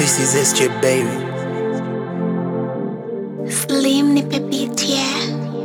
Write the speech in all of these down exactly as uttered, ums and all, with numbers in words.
This is S J baby. Slim nipe beat yeah.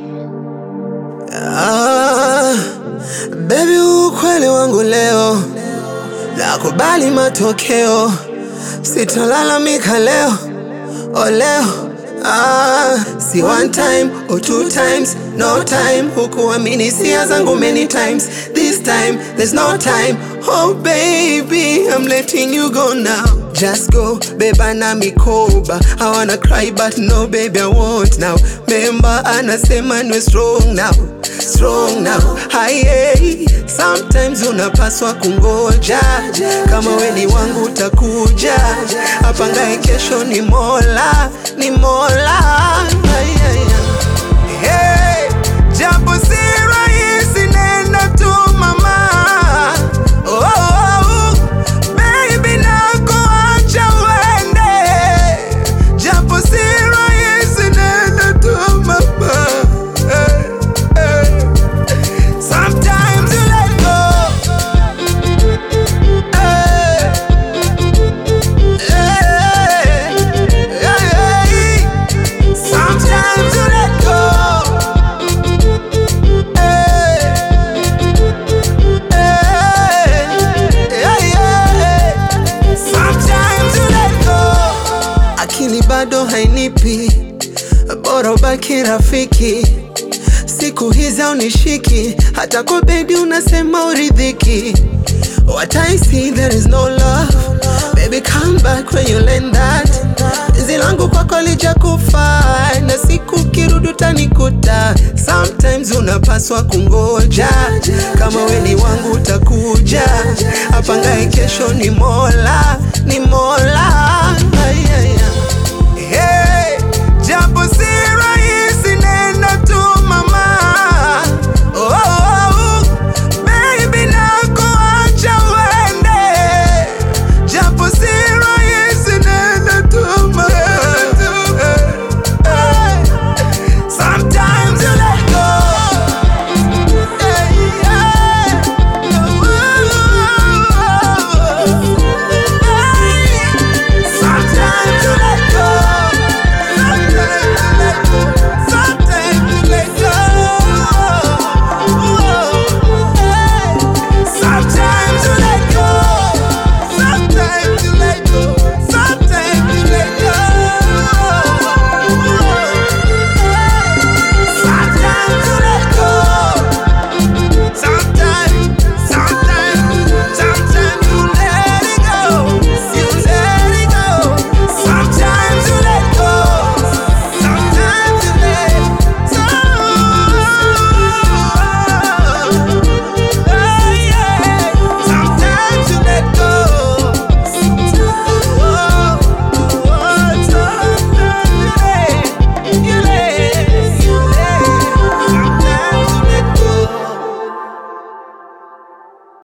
Ah, baby ukweli wangu leo, nakubali matokeo, sitalalamika leo, oh leo. Ah, see one time or two times, no time. Hukuamini sia zangu many times. This time, there's no time. Oh baby, I'm letting you go now. Just go, beba na mikoba. I wanna cry but no baby I won't now. Memba anasema niwe strong now, strong now. Haye, sometimes unapaswa kungoja. Kama we ni wangu utakuja. Apangaye kesho ni Mola, ni Mola. Hey, jambo si rahisi, nenda tu mama. Oh, oh, oh, baby nakuacha uende. Jambo si rahisi, nenda tu mama. Hey, hey. Sometimes you let go. Hey, hey, hey, hey. Sometimes you let go. Hey, hey, hey, hey. Sometimes you let go. Akili bado hainipi, bora ubaki rafiki. Siku hizi unishiki, hata kwa bedi unasema uridhiki. What I see there is no love. Baby come back when you learn that. Penzi langu kwako lijakufa, na siku kirudi utanikuta. Sometimes unapaswa kungoja. Kama we ni wangu utakuja. Apangaye kesho ni Mola, ni Mola.